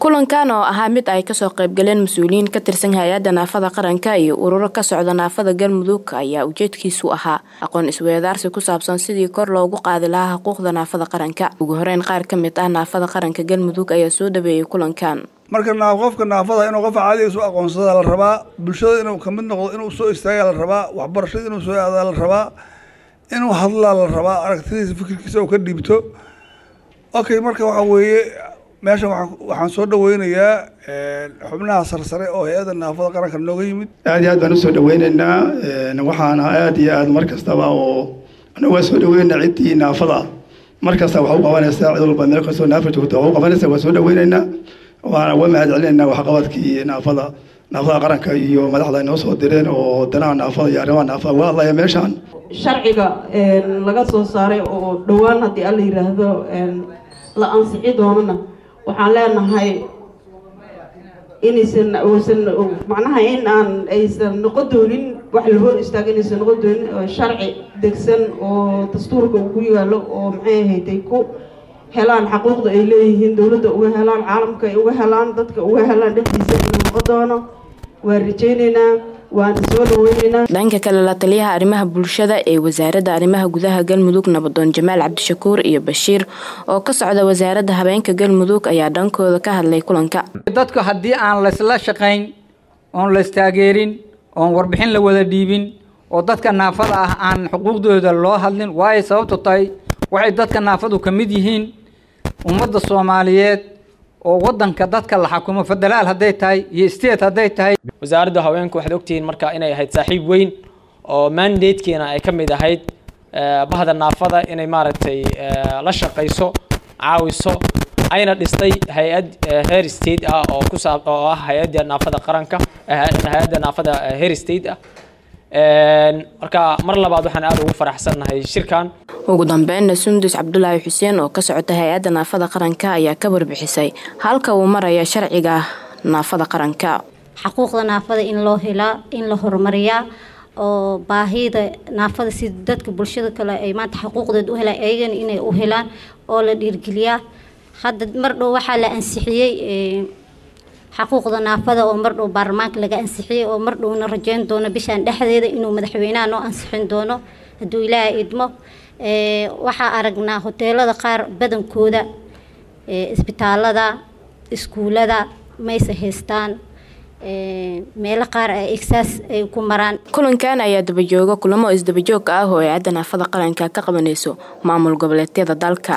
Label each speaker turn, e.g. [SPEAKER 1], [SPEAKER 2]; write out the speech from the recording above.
[SPEAKER 1] kulankan oo ahaa mid ay kasoo qayb galeen mas'uuliyiin ka tirsan hay'adda naafada qaranka iyo ururo ka socda naafada Galmudug ayaa ujeedkiisu ahaa aqoon isweydaarsi ku saabsan sidii kor loogu qaadi lahaa xuquuqda naafada qaranka. Ugu horeyn qaar ka mid ah naafada qaranka Galmudug ayaa soo dhaweeyay kulankan.
[SPEAKER 2] marka qofka naafada inuu qof caadi ah soo aqoonsada la rabaa, bulshada inuu ka mid noqdo, inuu soo istaaga la rabaa, waxbarashada inuu soo aado la rabaa, inuu hadla la rabaa, aragtidiisa fikirkiisa oo ka dhibto. Okay, marka waxa weeye meesha waxaan soo dhaweynayaa xubnaha sarsare oo hay'adda naafada qaranka nooga yimid.
[SPEAKER 3] aad iyo aad baan u soo dhaweynaynaa waxaan aad iyo aad markastaba oo anagu soo dhaweynaa cidii naafada markasta waxa uu qabanaysaa cid walba meel kasta naafada joogto oo qabanaysaa waa soo dhaweynaynaa waana mahad celinaynaa wax qabadkii naafada qaranka iyo madaxda inoo soo direen oo danaha naafada iyo arrimaha naafada waa la meeshaan
[SPEAKER 4] sharciga laga soo saaray oo dhawaan hadii alla yiraahdo la ansixi doonana waxaan leenahay inaysan macnaha in aan aysan noqon doonin wax la hor istaagay inaysan noqon doonin sharci degsan oo dastuurka ku yaalo oo maxay ahayd ku helaan xuquuqda ay leeyihiin dawladda uga helaan caalamka ay uga helaan dadka uga helaan dhexdiisa inuu noqon doono waan rajaynaynaa waan soo dhaweynaynaa.
[SPEAKER 1] dhanka kale la taliyaha arrimaha bulshada ee wasaaradda arrimaha gudaha Galmudug Nabadoon Jamaal Cabdishakuur iyo Bashiir oo ka socda wasaaradda habeenka Galmudug ayaa dhankooda ka hadlay kulanka.
[SPEAKER 5] dadku haddii aan la isla shaqayn oon la istaageerin oon warbixin la wada dhiibin oo dadka naafada ah aan xuquuqdooda loo hadlin way sababtu tahay waxay dadka naafadu ka mid yihiin ummadda Soomaaliyeed oo wadanka dadka la xukumo federaal haday tahay iyo state haday tahay.
[SPEAKER 6] wasaaradda haweenku waxay ogtihiin marka inay ahayd saaxiib weyn oo mandate-keena ay ka mid ahayd bahda naafada inay maaragtay la shaqeyso caawiso ayna dhistay hay'ad heer state ah oo ku saabsan oo ah hay'adda naafada qaranka hay'adda naafada heer state ah marka mar labaad waxaan aad ugu faraxsanahay shirkan.
[SPEAKER 1] ugu dambeyn Sundus Cabdullaahi Xuseen oo ka socda hay'adda naafada qaranka ayaa ka warbixisay halka uu marayo sharciga naafada qaranka.
[SPEAKER 7] xuquuqda naafada in loo helaa in la horumariyaa oo baahida naafada si dadka bulshada kale ay maanta xuquuqdooda u helaan ayagana inay u helaan oo la dhiirgeliyaa. hadda mar dhow waxaa la ansixiyay xuquuqda naafada oo mar dhow baarlamaanka laga ansixiyay oo mar dhowna rajayn doono bishan dhexdeeda inuu madaxweynaha noo ansixin doono hadduu Ilaahay idmo. waxaa aragnaa hoteelada qaar badankooda isbitaalada iskuulada maysa haystaan meelo qaar ay exercise ay ku maraan.
[SPEAKER 1] kulankan ayaa daba jooga kulamo isdaba joog ah oo hay'adda naafada qaranka ka qabanayso maamul goboleedyada dalka.